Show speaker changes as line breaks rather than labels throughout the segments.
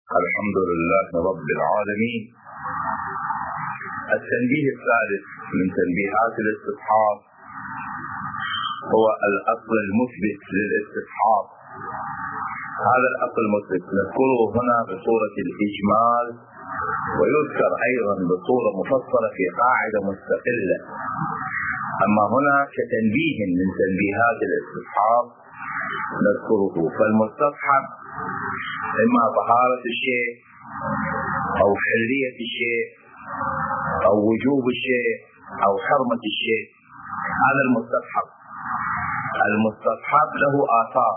الحمد لله رب العالمين. التنبيه الثالث من تنبيهات الاستصحاب هو الأصل المثبت للاستصحاب. هذا الأصل المثبت نذكره هنا بصورة الإجمال، ويذكر أيضا بصورة مفصلة في قاعدة مستقلة. أما هنا كتنبيه من تنبيهات الاستصحاب نذكره. فالمستصحب إما طهارة الشيء أو حلية الشيء أو وجوب الشيء أو حرمة الشيء، هذا المستصحب. المستصحب له آثار.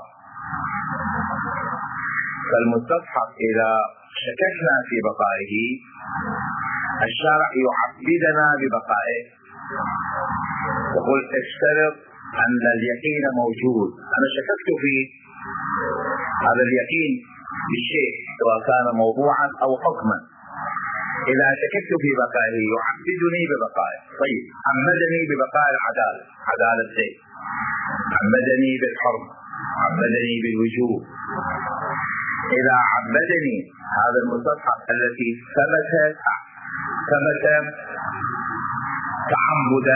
فالمستصحب إذا شككنا في بقائه الشارع يعبدنا ببقائه، يقول اشترط أن اليقين موجود. أنا شككت في هذا اليقين بالشيء سواء كان موضوعا أو حكما، إذا شككت في بقائه يعبدني ببقائه. طيب، عمدني ببقاء العدالة، عدالة الشيء، عمدني بالحرم، عمدني بالوجوب. إذا عبدني هذا المستصحب الذي ثبت تعبدا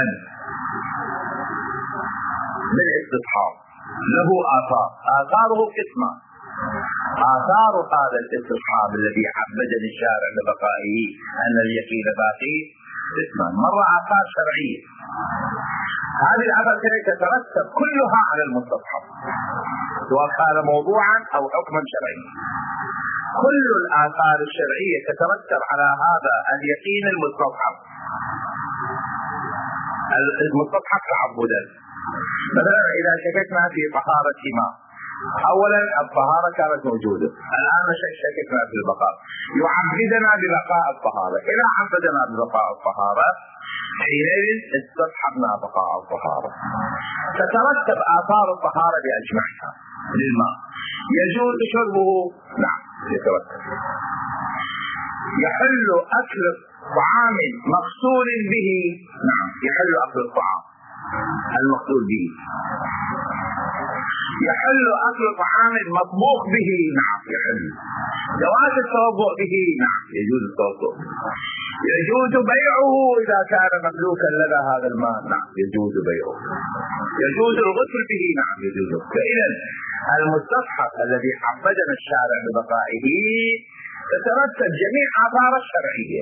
بالاستصحاب له آثار. آثاره قسمان. آثار هذا الاستصحاب الذي عبدني الشارع ببقائه أن اليقين باقي قسمان. مرة آثار شرعية، هذه الآثار تترتب كلها على المستصحب سواء كان موضوعا أو حكما شرعيا. كل الآثار الشرعية تترتب على هذا اليقين المستصحب. المستصحب تعبدا. مثلا إذا شككنا في طهارة ماء، أولا الطهارة كانت موجودة، الآن شككنا في البقاء، يعبدنا ببقاء الطهارة. إذا عبدنا ببقاء الطهارة حينئذ استصحبنا بقاء الطهارة. تترتب آثار الطهارة بأجمعها للماء. يجوز شربه، نعم يترتب. يحل أكل طعام مغسول به، نعم يحل أكل الطعام المغسول به. يحل أكل طعام مطبوخ به، نعم يحل. جواز التوضؤ به، نعم يجوز التوضؤ. يجوز بيعه إذا كان مملوكا لدى هذا الماء، نعم يجوز بيعه. يجوز الغسل به، نعم يجوز. فإذا المستصحب الذي عبدنا الشارع ببقائه تترتب جميع آثار الشرعية.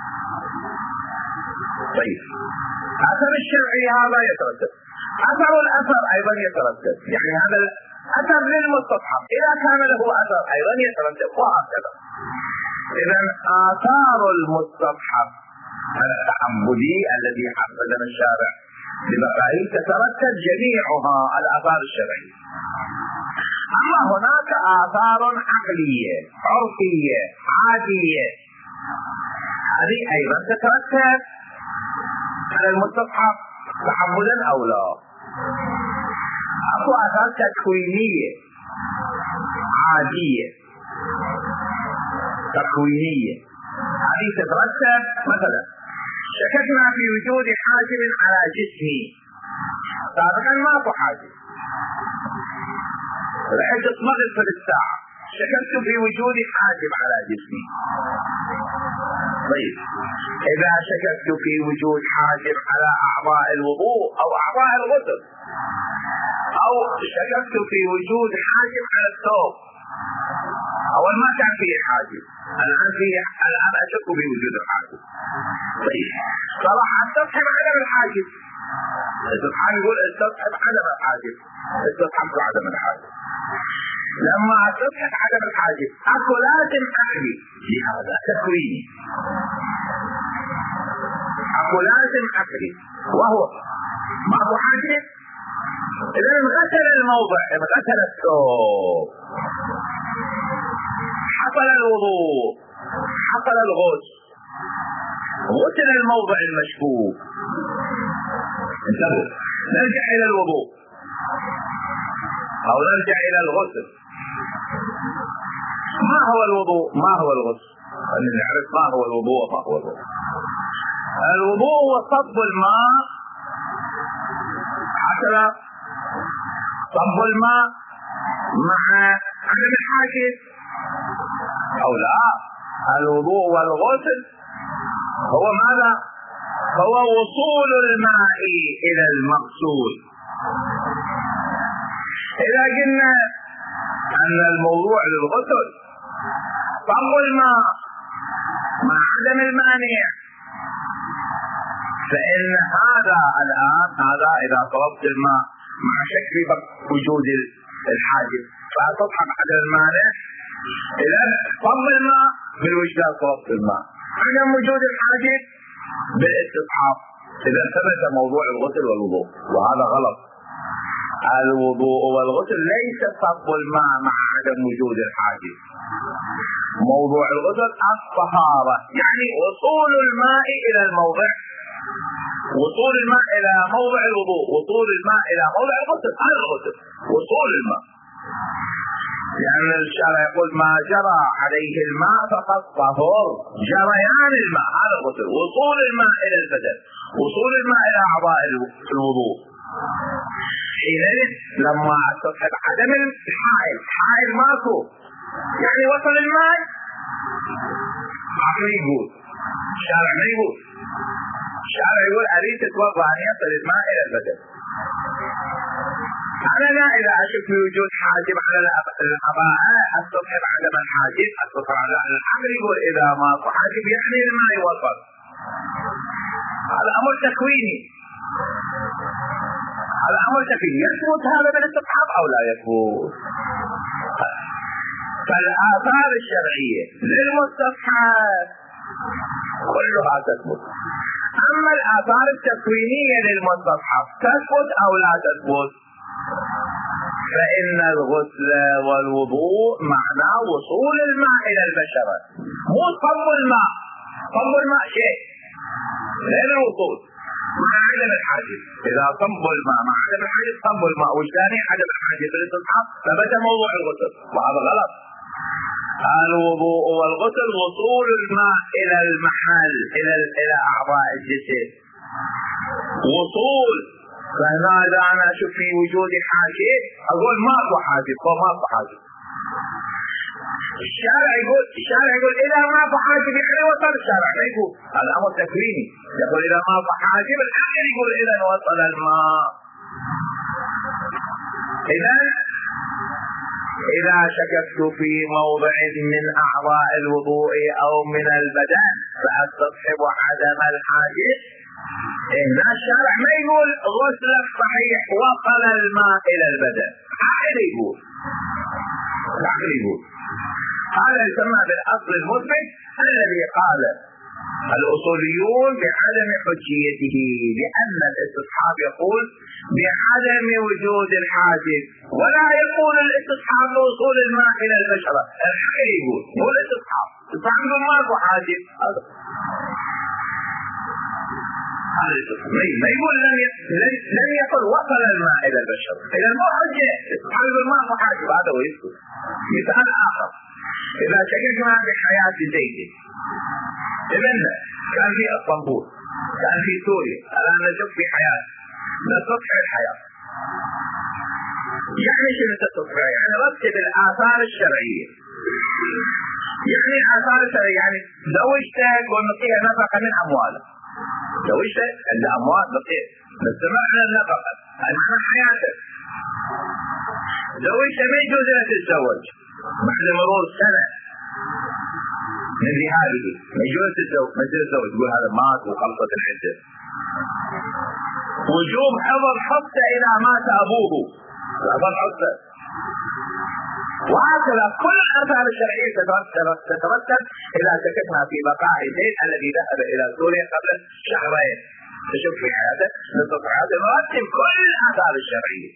طيب، أثر الشرعي هذا يترتب، أثر الأثر أيضا يترتب. يعني هذا الأثر للمستصحب إذا كان له أثر أيضا يترتب، وهكذا. إذا آثار المستصحب التعبدي الذي عبدنا الشارع ببقائه تترتب جميعها الآثار الشرعية. أما هناك آثار عقلية عرفية عادية، هذه أيضا تترتب على المستصحب تعبدا أو لا. أكو آثار تكوينية عادية تكوينية، هذه تترتب. مثلا شككنا في وجود حاجب على جسمي، سابقا ماكو حاجب، رحت اطمئن في الساعة شككت في وجود حاجب على جسمي. طيب، إذا شككت في وجود حاجب على أعضاء الوضوء أو أعضاء الغسل، أو شككت في وجود حاجب على الثوب، أول ما كان فيه حاجب، الآن أشك في وجود الحاجب. طيب، صلاح استصحب عدم الحاجب. الاستصحاب يقول استصحب عدم الحاجب، استصحب عدم الحاجب. لما استصحب عدم الحاجب أكو لازم أحلي لهذا تكويني، أكو لازم أحلي وهو ما هو حاجب. إذا انغسل الموضع، انغسل الثوب، حصل الوضوء، حصل الغسل، غسل الموضع المشكوك، انتبه. نرجع إلى الوضوء أو نرجع إلى الغسل. ما هو الوضوء؟ ما هو الغسل؟ خلينا نعرف ما هو الوضوء وما هو الغسل. الوضوء هو صب الماء، هكذا صب الماء مع عدم الحاجب أو لا؟ الوضوء والغسل هو ماذا؟ هو وصول الماء إلى المقصود. إذا قلنا أن الموضوع للغسل طب الماء مع عدم المانع، فإن هذا الآن إذا طلبت الماء مع شك في وجود الحاجب فتصحب عدم المانع، إذا طب الماء بالوجدان طلبت الماء، عدم وجود الحاجب بالاستصحاب، إذا ثبت موضوع الغسل والوضوء. وهذا غلط. الوضوء والغسل ليس صب الماء مع عدم وجود الحاجب. موضوع الغسل الطهارة، يعني وصول الماء إلى الموضع، وصول الماء إلى موضع الوضوء، وصول الماء إلى موضع الغسل، هذا الغسل وصول الماء. لأن الشرع يقول ما جرى عليه الماء فقد طهر، جريان الماء هذا الغسل، وصول الماء إلى البدن، وصول الماء إلى أعضاء الوضوء. حينئذ لما تصحب عدم الحائل ماكو، يعني وصل الماء، عقل يقول، الشارع ما يقول، الشارع يقول أريد تتوضأ أن يصل الماء إلى البدن. أنا إذا أشوف وجود حاجب على الأباء أستصحب عدم الحاجب، أستصحب على العقل يقول إذا ماكو حاجب يعني الماء يوصل. هذا أمر تكويني، هذا أمر تكويني، يثبت هذا بالاستصحاب أو لا يثبت؟ فالآثار الشرعية للمستصحب كلها تثبت، أما الآثار التكوينية للمستصحب تثبت أو لا تثبت؟ فإن الغسل والوضوء معناه وصول الماء إلى البشرة، مو صب الماء. صب الماء شيء غير الوصول مع عدم الحاجب. إذا صب الماء مع عدم الحاجب صب الماء وجداني عدم الحاجب بالاستصحاب ثبت موضوع الغسل، وهذا غلط. الوضوء والغسل وصول الماء إلى المحل، إلى أعضاء الجسد، وصول. فهنا إذا أنا أشوف في وجود حاجب أقول ماكو حاجب، فماكو حاجب. الشارع يقول إذا ماكو حاجب يعني وصل. الشارع لا يقول، هذا أمر تكويني، يقول إذا ماكو حاجب، الآخر يقول إذا وصل الماء. إذا شككت في موضع من أعضاء الوضوء أو من البدن فأستصحب عدم الحاجب. هنا الشارع ما يقول غسلك صحيح وصل الماء إلى البدن، العقل يقول، هذا يسمى بالأصل المثبت الذي قال الأصوليون بعدم حجيته، لأن الاستصحاب يقول بعدم وجود الحاجب، ولا يقول الاستصحاب لوصول الماء إلى البشرة. العقل يقول هو الاستصحاب، يقول ماكو حاجب، ما يقول لم يقل وصل الماء إلى البشرة. إذا مو حجة استصحاب الماء حاجب، هذا هو يسكت. مثال آخر، إذا شككنا بحياة زيد، إذن كان في اسطنبول، كان في سوريا، الآن نشوف في حياة، نستصحب الحياة. يعني شنو تستصحب؟ يعني رتب الآثار الشرعية. يعني آثار الشرعية يعني زوجتك ونعطيها نفقة من أموالك، زوجتك عندها أموال نعطيها، نستمر على النفقة، هذا معنى حياتك. زوجتك ما يجوز لها تتزوج بعد مرور سنة من ذهابه، ما يجوز تتزوج، يقول هذا مات وخلصت العدة. وجوب حفظ حصته إذا مات أبوه، حفظ حصته. وهكذا كل الآثار الشرعية تترتب إذا شككنا في بقاء زيد الذي ذهب إلى سوريا قبل شهرين، تشوف في حياته نستطيع نرتب كل الآثار الشرعية،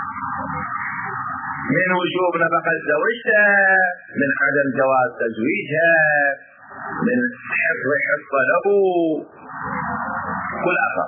من وجوب نفقة زوجته، من عدم جواز تزويجها، من حفظ حصة له، كل آثار.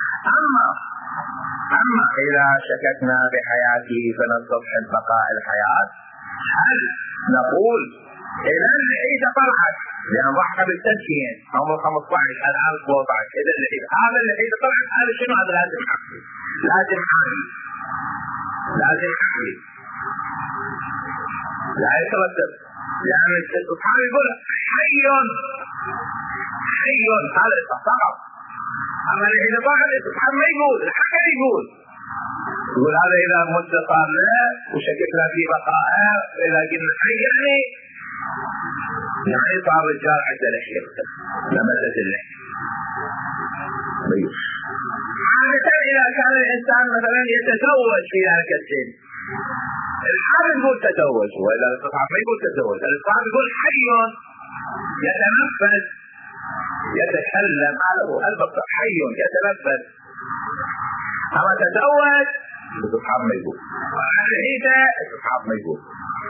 أما إذا شككنا بحياته فنستصحب بقاء الحياة، هل نقول إذا العيد طلعت لأن ضحى بالتسكين عمر 15 الآن 17، إذا العيد طلعت، هذا شنو؟ هذا لازم عقلي، لازم عقلي، لا يترتب. لأن الاستصحاب يقول حي هذا فقط. أما إذا بعد الاستصحاب ما يقول، الحكم يقول هذا إذا متصل له وشككنا في بقائه، إذا قلنا حي يعني صار الرجال عنده لحية لمسة اللحية. عادة إذا كان الإنسان مثلا يتزوج في ذلك السن، الحال يقول تزوج، وإذا الاستصحاب ما يقول تزوج، الاستصحاب يقول حي يتنفس يتكلم، هذا هو البقاء، حي يتنفس. أما تزوج الاستصحاب ما يقول، العيدة الاستصحاب ما يقول،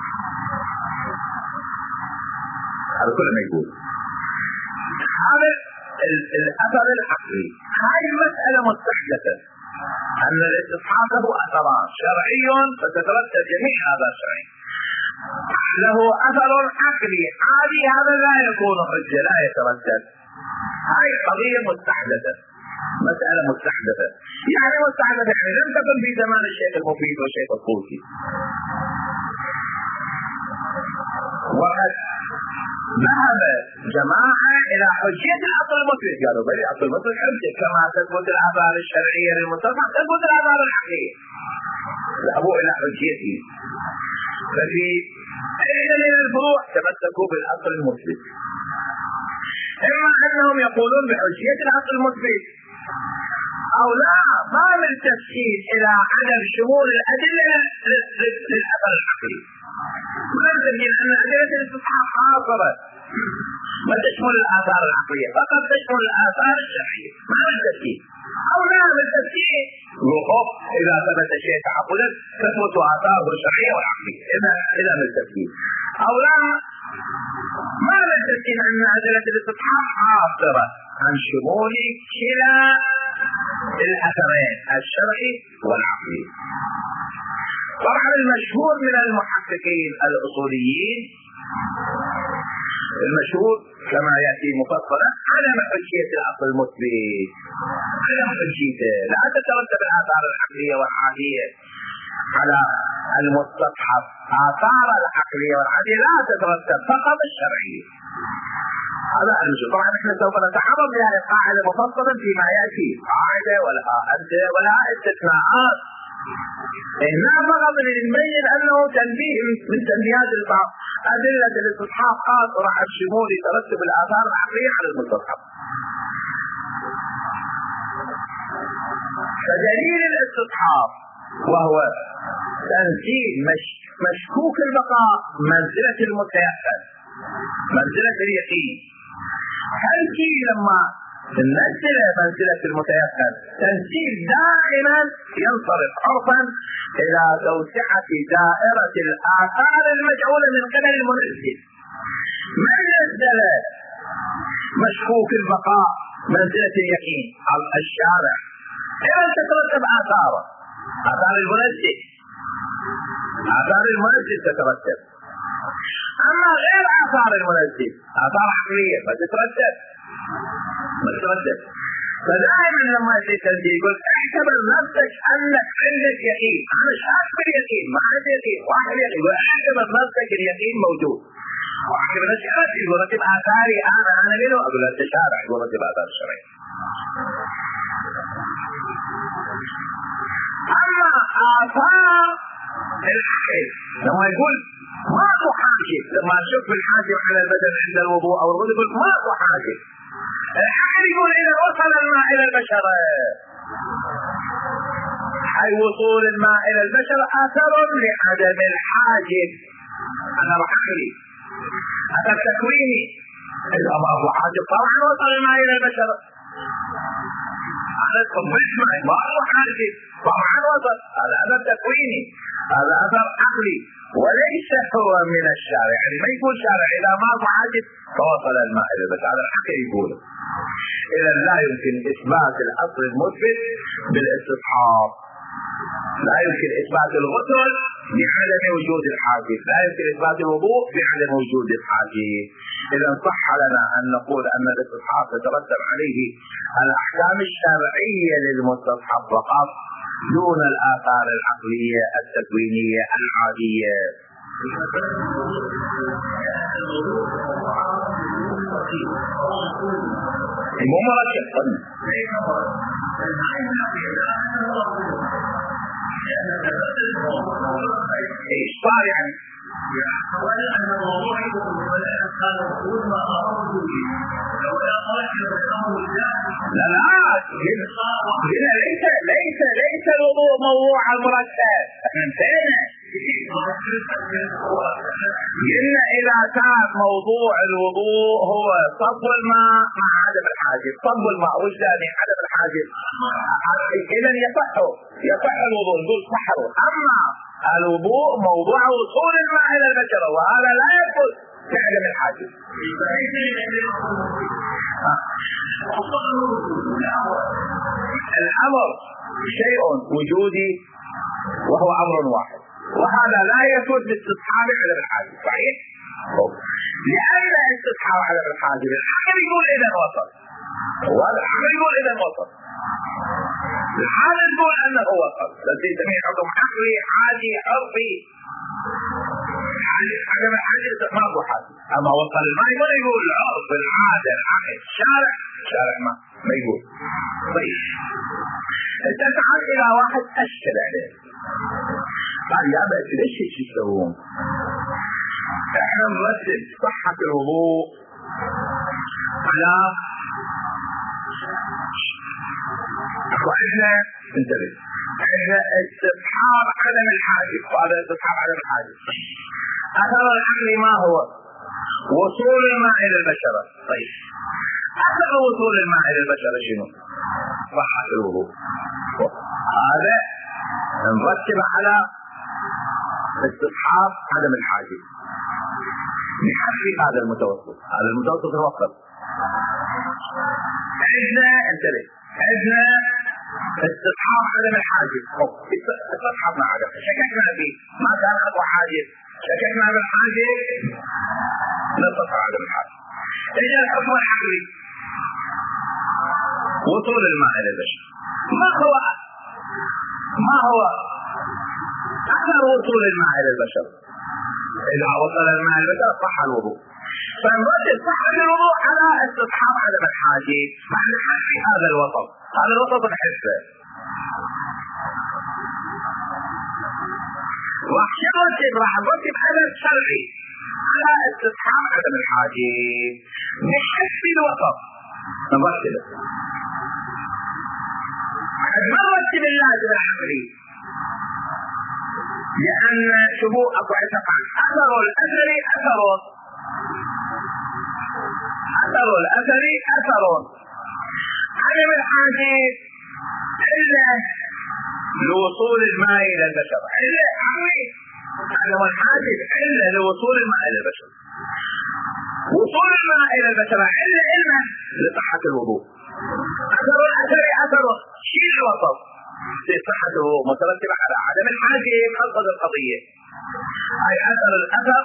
هذا كله ما يقول. هذا الأثر العقلي. هاي المسألة مستحدثة، أن الاستصحاب له أثران، شرعي فتترتب جميع هذا الشرعي، له أثر عقلي عادي، هذا لا يكون حجة، لا يترتب. هاي قضية مستحدثة، مسألة مستحدثة. يعني مستحدثة يعني لم تكن في زمان الشيخ المفيد والشيخ الطوسي، وقد ذهب جماعة إلى حجية الأصل المثبت، قالوا بل الأصل المثبت حجة كما تثبت الآثار الشرعية للمستصحب تثبت الآثار العقلية، ذهبوا إلى حجيته. ففي أين من الفروع تمسكوا بالأصل المثبت، إما أنهم يقولون بحجية الأصل المثبت أو لا، ما من تفسير إلى عدم شمول الأدلة للأثر العقلي. ما نسمي أن أدلة الاستصحاب حاصرة ما تشمل الآثار العقلية، فقط تشمل الآثار الشرعية، ما من تفسير. أو لا من تفسير وقف إذا ثبت شيء تعقلا تثبت آثاره الشرعية والعقلية، إذا من تفسير. أو لا ما من تفسير أن أدلة الاستصحاب حاصرة عن شمول كلا الأثرين الشرعي والعقلي. طبعا المشهور من المحققين الأصوليين، المشهور كما يأتي مفصلا عدم حجية الأصل المثبت، عدم حجيته، لا تترتب الآثار العقلية والعادية على المستصحب، آثار العقلية والعادية لا تترتب، فقط الشرعية. هذا المشهور. طبعا نحن سوف نتعرض لهذه القاعدة مفصلا فيما يأتي، قاعدة ولها أمثلة ولها استثناءات، إنما فقط لنبين أنه تنبيه من تنبيهات أدلة الاستصحاب قاصرة عن شمول ترتب الآثار العقلية على المستصحب. فدليل الاستصحاب وهو تنزيل مشكوك البقاء منزلة المتيقن، منزلة اليقين. هل في لما ننزل منزلة المتيقن تنزيل دائما ينصرف عرفا إلى توسعة دائرة الآثار المجعولة من قبل المنزل. من نزل مشكوك البقاء منزلة اليقين على الشارع، إذا تترتب آثاره، آثار المنزل، آثار المنزل تترتب. أما غير آثار المنزل، آثار عقلية ما تترتب. فدائما لما يصير التنزيل يقول اعتبر نفسك أنك عندك يقين، أنا شاك باليقين، ما عندي يقين، واحد يقين، يقول اعتبر نفسك اليقين موجود، واعتبر نفسك يقول رتب آثاري أنا منه، أقول أنت شارع، يقول رتب آثار الشرعي. أما آثار العقل لما يقول ماكو حاجب، لما نشوف الحاجب على البدن عند الوضوء أو الغسل يقول ماكو حاجب، العقل يقول إذا وصل الماء إلى البشرة، أي وصول الماء إلى البشرة أثر لعدم الحاجب. أنا عقلي أثر تكويني، إذا ما هو حاجب طبعا وصل الماء إلى البشرة، هذا كمش معي ما هو حاجب طبعا وصل، هذا أثر تكويني، هذا أثر عقلي وليس هو من الشارع. يعني ما يقول شارع إذا ما هو حاجب فوصل الماء إلى البشرة، هذا الحق يقوله. إذا لا يمكن إثبات الأصل المثبت بالاستصحاب، لا يمكن إثبات الغسل بعدم وجود الحاجب، لا يمكن إثبات الوضوء بعدم وجود الحاجب. إذا صح لنا أن نقول أن الاستصحاب تترتب عليه الأحكام الشرعية للمستصحب فقط دون الآثار العقلية التكوينية العادية. مو مركب ايش صار يعني؟
اولا ان الموضوع هذا الخروج ما امره به لو امر الامر
لا ليس الوضوء موضوع المركب. انتهينا. قلنا اذا كان موضوع الوضوء هو صب الماء مع عدم الحاجب، صب الماء وش يعني عدم الحاجب؟ اذا يصح الوضوء، نقول صحه. اما الوضوء موضوع وصول الماء الى البشره، وهذا لا يكون بعدم الحاجب. الامر شيء وجودي وهو امر واحد، وهذا لا يثبت باستصحاب عدم الحاجب. صحيح؟ لأن استصحاب عدم الحاجب العقل يقول اذا وصل، والعقل يقول اذا وصل، الحالة تقول انه وصل، بس يسميه حكم عقلي عادي عرفي. عدم الحاجب ما هو حاجب. اما وصل الماء يقول العرف العاده العقل شارع ما يقول. طيب انت تعال الى واحد اشكل عليه، قال يا بس ليش تسوون؟ احنا نرتب صحة الوضوء على واحنا انتبه، احنا استصحاب عدم الحاجب، وهذا استصحاب عدم الحاجب. اثر العقل ما هو؟ وصول الماء الى البشرة. طيب اثر وصول الماء الى البشرة شنو؟ صحة الوضوء. هذا نرتب على استصحاب عدم الحاجب، نحقق هذا المتوسط. هذا المتوسط الوسط. عندنا انتبه، عندنا استصحاب عدم الحاجب، استصحبنا عدم، شككنا به، ما كان اقوى حاجب، شككنا بالحاجب، نستصحب عدم الحاجب. اجى الحكم العقلي وصول الماء الى البشر. ما هو اثر وصول الماء الى البشر؟ اذا وصل الماء الى البشر صح الوضوء. فنرتب صحة الوضوء على استصحاب عدم الحاجب مع نحقق هذا الوسط. هذا الوسط نحسه. راح نرتب عدد شرعي على استصحاب عدم الحاجب، نحس الوسط نرتبه. ما نرتب اللازم العقلي، لأن شبوه أكو اعتقاد أثر الأثري أثر عدم الحاجب إلا لوصول الماء إلى البشر، إلا عدم الحاجب إلا لوصول الماء إلى البشر، وصول الماء إلى البشر إلا لصحة الوضوء. أثر الأثري شيء الوسط في صحة الوضوء مترتب على عدم الحاجب. أنقذ القضية أي أثر الأثر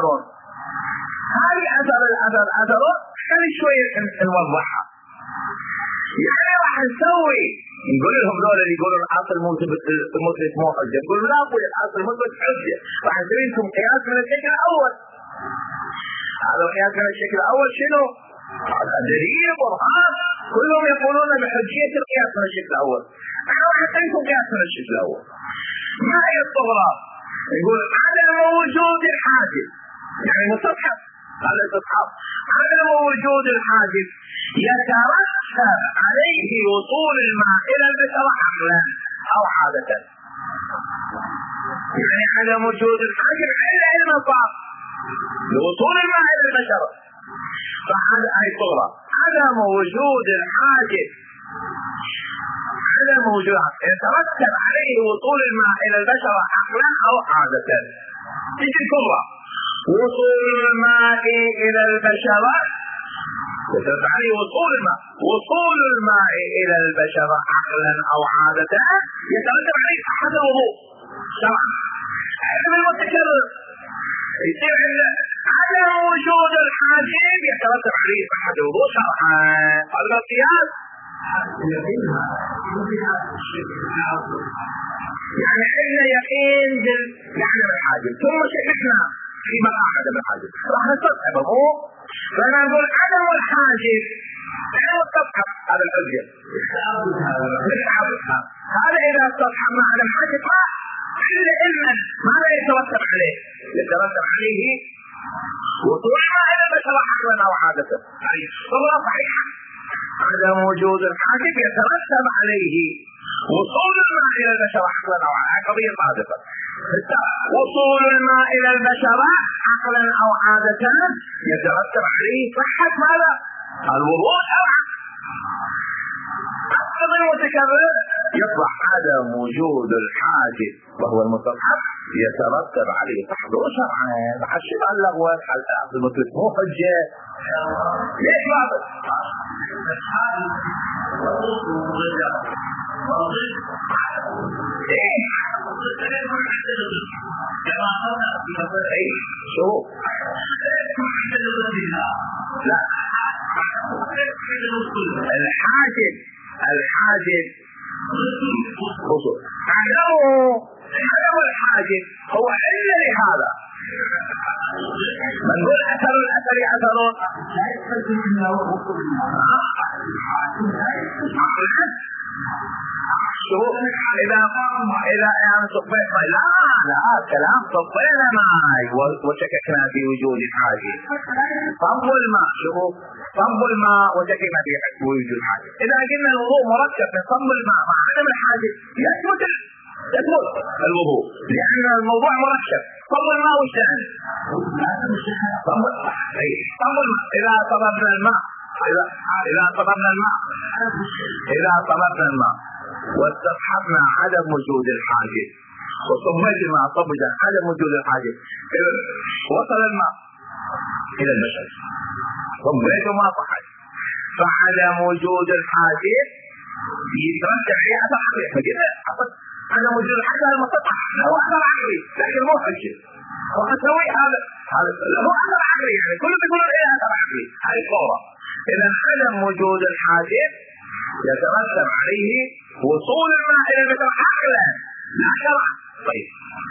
هذه أثر خلي شوية نوضحها. يعني راح نسوي نقول لهم دول اللي يقولون الأصل مثبت مو حجة، نقول لا أقول الأصل مثبت حجة. راح نسوي لكم قياس من الشكل الأول. هذا قياس من الشكل الأول شنو؟ دليل برهان كلهم يقولون بحجية القياس من الشكل الأول. أنا راح أعطيكم قياس من الشكل الأول. ما هي الصغرى؟ يقول عدم وجود الحاجب، يعني مستصحب هذا استصحاب عدم وجود الحاجب يترتب عليه وصول الماء إلى البشرة عقلا أو عادة. يعني عدم وجود الحاجب إلا المصاب لوصول الماء إلى البشرة. فهذا أي صغرى عدم وجود الحاجب، عدم وجود يترتب عليه وصول الماء إلى البشرة عقلا أو عادة. تيجي الكبرى وصول الماء إلى البشرة يترتب عليه وصول الماء إلى البشرة عقلا أو عادة يترتب عليه صحة الوضوء شرعا. علم المتكرر يصير عدم وجود الحاجب يترتب عليه صحة الوضوء شرعا. هذا القياس يعني عندنا يقين بعدم الحاجب ثم شككنا في مقام عدم الحاجب راح نستصحبه مو فنقول عدم الحاجب غير مستصحب هذا الحجة هذا إذا استصحب مع عدم الحاجب إلا إما ماذا يترتب عليه؟ يترتب عليه وصول ما إلى البشر عقلا أو عادة أي صورة صحيحة عدم وجود الحاجب يترتب عليه وصول الماء إلى البشر عقلا أو عادة قضية صادقة وصول الماء إلى البشر عقلا أو عادة يترتب عليه صحة ماذا؟ الوضوء شرعا أكثر المتكرر يصبح عدم وجود الحاجب وهو المستصحب يترتب عليه صحته شرعا حشد على اللغوة حتى المطلق مو حجة ليش واضح؟ شو لا الحاجب عدم الحاجب هو إلا لهذا من نقول أثر الأثر أثرون شوف إذا يعني صفيت لا كلام صفينا معي وشككنا في وجود الحاجب صب الماء شوف صب الماء وشككنا في وجود الحاجب إذا قلنا الوضوء مركب من صب الماء مع عدم الحاجب يثبت الوضوء لأن الموضوع مركب صب الماء والثاني صب الماء إذا صببنا الماء إذا صببنا الماء واستصحبنا عدم وجود الحاجب وصبيت الماء صبجا عدم وجود الحاجب وصل الماء إلى البشر صبيت ما صحت فعدم وجود الحاجب يترتب عليه أثر عقلي فكذا عدم وجود الحاجب هذا مسطح هو أثر عقلي لكن مو حجة وأسوي هذا هو أثر عقلي يعني كل بيقولون إيه أثر عقلي هذه صورة إذا عدم وجود الحاجب يترتب عليه وصول الماء إلى البشر عقلا لا شرعا طيب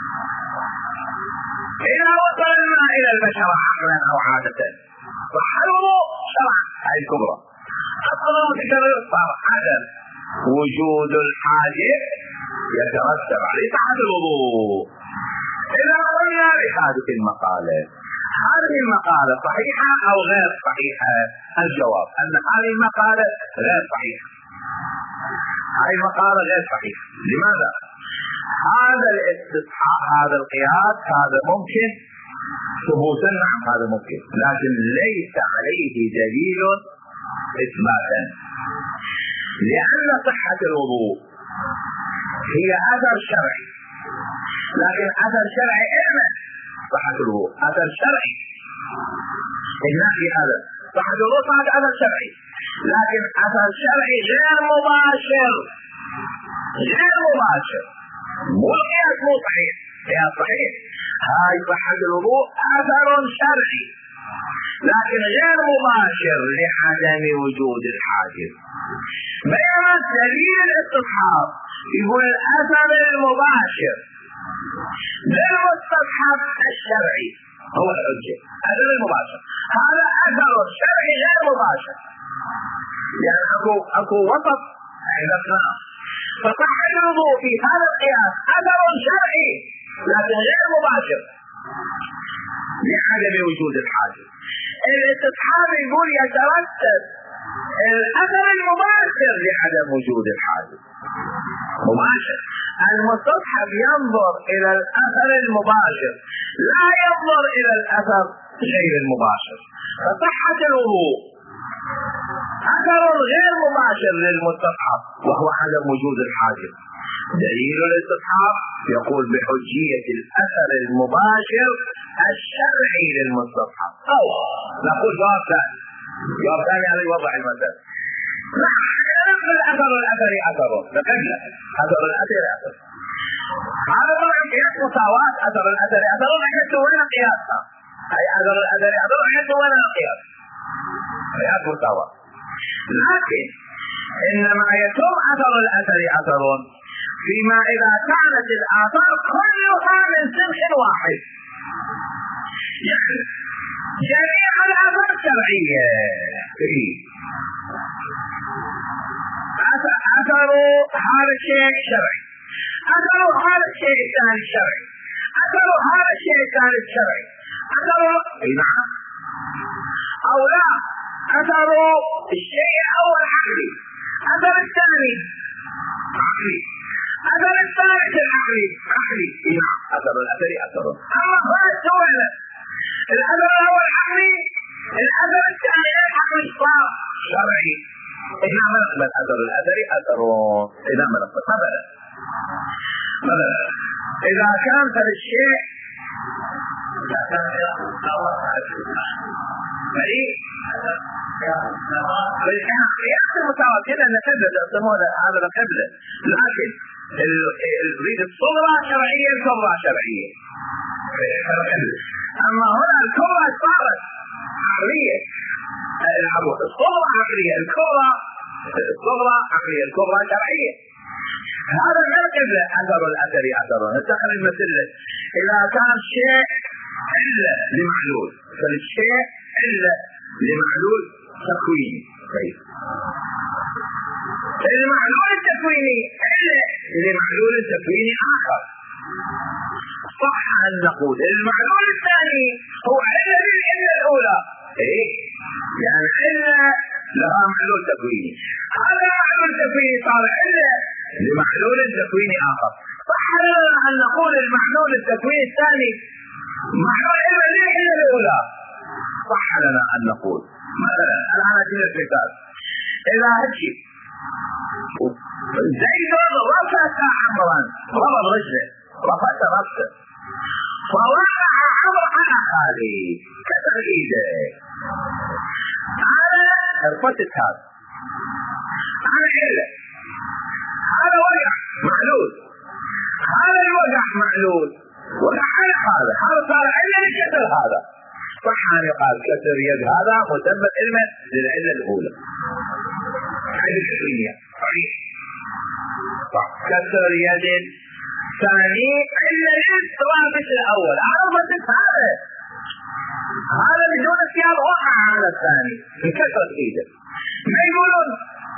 إذا وصل الماء إلى البشر عقلا أو عادة صح الوضوء شرعا هذه الكبرى أصلا متكرر صار عدم وجود الحاجب يترتب عليه صحة الوضوء إذا قلنا لهذه المقالة هذه المقالة صحيحة أو غير صحيحة؟ الجواب أن هذه المقالة غير صحيحة هذه المقالة غير صحيحة لماذا؟ هذا الاستصحاب هذا القياس هذا ممكن ثبوتا نعم هذا ممكن لكن ليس عليه دليل إثباتا لأن صحة الوضوء هي أثر شرعي لكن أثر شرعي إما صحة الوضوء أثر شرعي إن في هذا صحة الوضوء صحة أثر شرعي لكن أثر شرعي غير مباشر مو القياس مو صحيح قياس صحيح هاي صحة الوضوء أثر شرعي لكن غير مباشر لعدم وجود الحاجب بينما دليل الاستصحاب يقول الأثر المباشر للمستصحب الشرعي هو الحجة أثر المباشر هذا أثر شرعي غير مباشر يعني أكو وسط عندنا فصحة الوضوء في هذا القياس أثر شرعي لكن غير مباشر لعدم وجود الحاجب الاستصحاب يقول يترتب الأثر المباشر لعدم وجود الحاجب مباشر المستصحب ينظر إلى الأثر المباشر لا ينظر إلى الأثر غير المباشر فصحة الوضوء أثر غير مباشر للمستصحب وهو عدم وجود الحاجب دليل الاستصحاب يقول بحجية الأثر المباشر الشرعي للمستصحب أو نقول جواب ثاني على وضع المثل الأثر أثر لكن أثر الأثر أثر هذا طبعا قياس مساواة أثر الأثر أثر عند وين قياسها أي أثر الأثر أثر عند وين القياس قياس مساواة لكن إنما يتم أثر الأثر أثر فيما إذا كانت الآثار كلها من سنخ واحد يعني جميع الآثار الشرعية أثروا هذا الشيء شرعي، أثروا هذا الشيء الثاني شرعي، أثروا هذا الشيء الثالث شرعي، أثروا نعم أو لا، أثروا الشيء الأول عقلي، أثر الثاني عقلي، أثر الثالث العقلي عقلي نعم أثر الأثري أثروا. أما هذا السؤال الأثر الأول عقلي، الأثر الثاني العقلي صار شرعي. إذا ما نقبل أثر الأثري أثرون. إذا ما نقبل مثلا إذا كان هذا الشيء بالقياس المتواتر أن نقبل يسمونه هذا القبلة، لكن الريد الصغرى شرعية الكبرى شرعية. أما هنا الكبرى صارت عقلية، الصغرى عقلية، الصغرى عقلية، الكبرى شرعية. هذا من القبلة أثر الأثري أثرون. نستخدم المثل إذا كان شيء إلا لمعلول، فالشيء إلا لمعلول تكويني، المعلول التكويني إلا لمعلول تكويني آخر، صح أن نقول المعلول الثاني هو إلا للإلا الأولى، يعني إلا لها معلول تكويني، هذا معلول تكويني صار إلا لمعلول تكويني آخر، صح لنا أن نقول المعلول التكويني الثاني معلول إلا للإلا الأولى، صح لنا أن نقول. مثلا الآن أجيب مثال، إذا هجي زيد رفع عمرا، ضرب رجله، رفعت رأسه، فوقع عمر على خالي كسر ايده، هذا ارتفت هذا على إله، هذا وقع معلول، هذا الوقع معلول، وقع على هذا صار إلا لكسر هذا، صح أن يقال كسر يد هذا مسمى علما للعلة الأولى. هذه الحقيقية صحيح، كسر يد ثاني إلا للرابط الأول، عرفت هذا بدون اختيار وقع على الثاني انكسر ايده. ما يقولون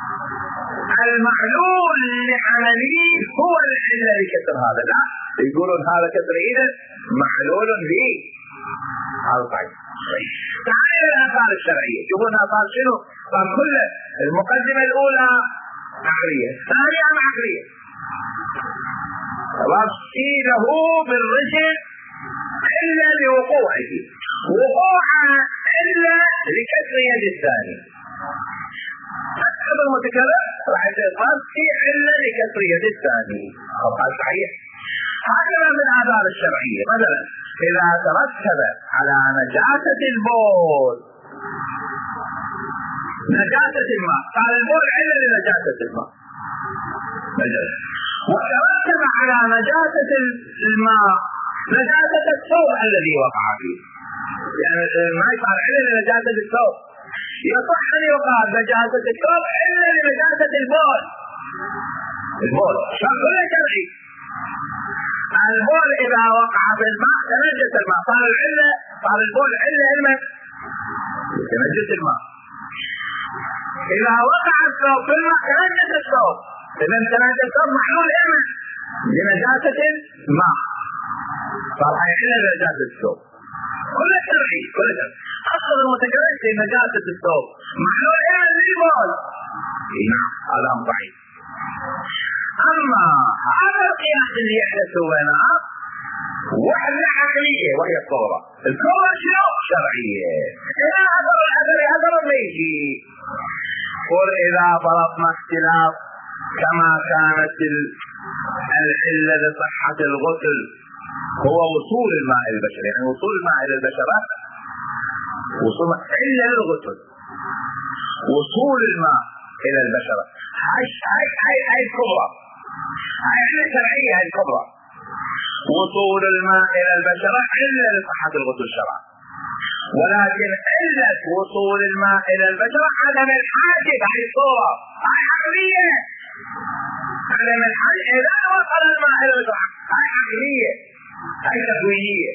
المعلول لعملي هو العلة لكسر هذا، لا، يقولون هذا كسر ايده معلول به. هذا صحيح. تعالى الآثار الشرعية، شوفوا الآثار شنو؟ صار كل المقدمة الأولى عقلية، الثانية عقلية، رصيده بالرجل إلا لوقوعه، وقوعه إلا لكسر يد الثاني، أكثر المتكلم راح رصي إلا لكسر يد الثاني. هذا صحيح. هكذا من الآثار الشرعية، مثلا إذا ترتب على نجاسة البول نجاسة الماء، قال البول إلا لنجاسة الماء، وترتب على نجاسة الماء نجاسة الثوب الذي وقع فيه، يعني ما يصار إلا لنجاسة الثوب، يصح أن يقال نجاسة الثوب إلا لنجاسة البول. البول شغل شرعي، البول إذا وقع في الماء تنجس الماء، صار العلة، صار البول علة علما تنجس الماء. إذا وقع الثوب في الماء تنجس الثوب، إذا تنجس الثوب محلول علما لنجاسة الماء، صار علة لنجاسة الثوب. كل شرعي، كل شرعي. أصل المتكلم في نجاسة الثوب محلول علما للبول، نعم هذا ضعيف. أما هذا القياس اللي يحدث بينها وحدة عقلية وهي الصورة، الصورة شنو؟ شرعية. إذا أثر الأثر أثر ما يجي، قل إذا فرضنا اختلاف كما كانت العلة لصحة الغسل هو وصول الماء البشري، يعني وصول الماء إلى البشرة، وصول علة للغسل، وصول الماء إلى البشرة، هاي الكبرى، هاي علة شرعية، هاي الكبرى. وصول الماء إلى البشرة علة لصحة الغسل شرعا، ولكن علة وصول الماء إلى البشرة عدم الحاجب، هاي الصورة، هاي عقلية، عدم الحاجب إذا وصل الماء إلى البشرة، هاي عقلية، هاي تكوينية.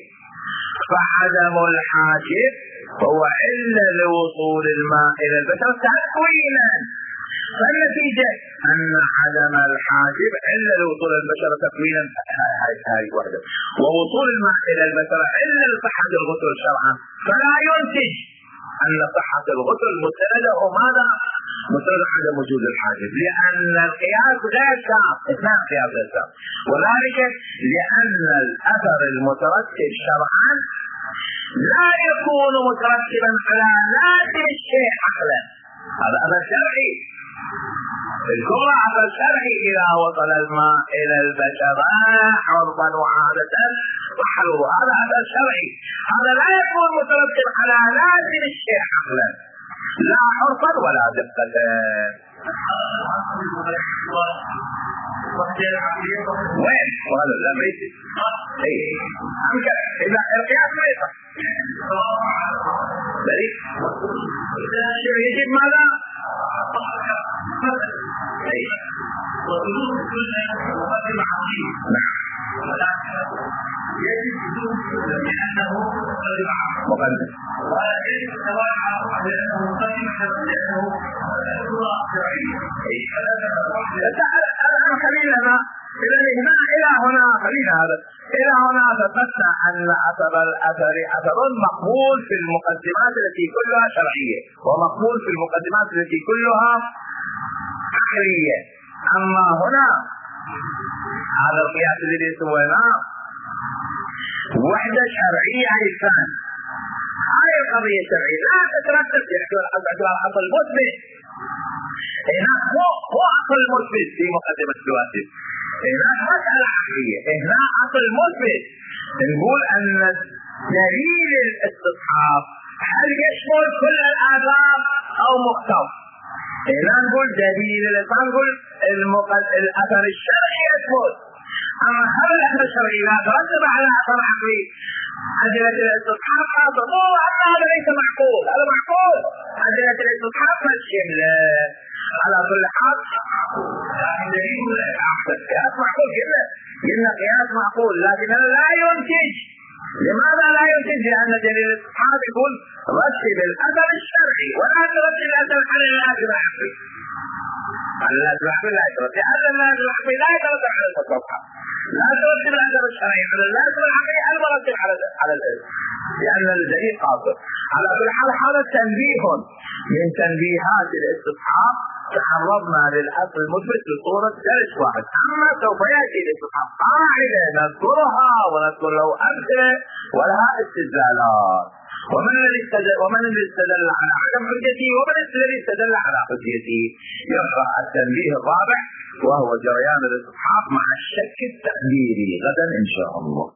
فعدم الحاجب هو إلا لوصول الماء إلى البشرة تكوينا، فالنتيجة أن عدم الحاجب إلا لوصول البشرة تكوينا، هذه واحدة، ووصول الماء إلى البشرة إلا لصحة الغسل شرعا، فلا ينتج أن صحة الغسل مستندة وماذا؟ مستند عدم وجود الحاجب، لأن القياس غير شرط، اثنان قياس غير شرط، وذلك لأن الأثر المترتب شرعا لا يكون مترتبا على لازم الشيء عقلا، هذا أثر شرعي. الكبرى أثر شرعي إذا وصل الماء إلى البشرة عرضا وعادة وحلو، هذا أثر شرعي، هذا لا يكون مترتب على لازم الشيء عقلا لا عرفا ولا دقة. وين؟ وهذا لا ميسي إذا القياس ما يصح يجب ماذا؟
وجود كل مقدم عظيم يجب لأنه
مقدم،
ولا يجب التوالع لأنه مقدم لأنه صورة شرعية.
خلينا إلى هنا خلينا هذا إلى هنا ثبتنا أن أثر الأثر أثر مقبول في المقدمات التي كلها شرعية، ومقبول في المقدمات التي كلها عقلية. أما هنا هذا القياس الذي سويناه وحدة شرعية إنسان، هاي القضية الشرعية لا تترتب على الأصل المثبت، هنا هو أصل مثبت في مقدمة الواجب، هنا مسألة عقلية، هنا أصل مثبت. نقول أن دليل الاستصحاب هل يشمل كل الآثار أو مختص؟ هنا نقول دليل نقول الأثر الشرعي يثبت، أما هل الأثر الشرعي لا ترتب على أثر عقلي؟ أدلة الاستصحاب خاصة، مو أن هذا ليس معقول، هذا معقول، أدلة الاستصحاب مشملة. على كل حال دليل قياس معقول، قلنا قياس معقول، لكن لا ينتج. لماذا لا ينتج؟ لأن دليل الاستصحاب يقول رتب الأثر الشرعي ولا ترتب الأثر على الأثر العقلي. على الأثر العقلي لا يترتب، لأن الأثر العقلي لا يترتب على الاستصحاب، لا ترتب الأثر الشرعي على الأثر العقلي، المرتب على الأثر، لأن الدليل قاصر. على كل حال هذا تنبيه من تنبيهات الاستصحاب، تعرضنا للأصل المثبت بصورة درس واحد. أما سوف يأتي الاستصحاب قاعدة نذكرها ونذكر له أمثلة ولها استدلالات، ومن الذي استدل على عدم حجته ومن الذي استدل على حجته. يقرأ التنبيه الرابع وهو جريان الاستصحاب مع الشك التقديري غدا إن شاء الله.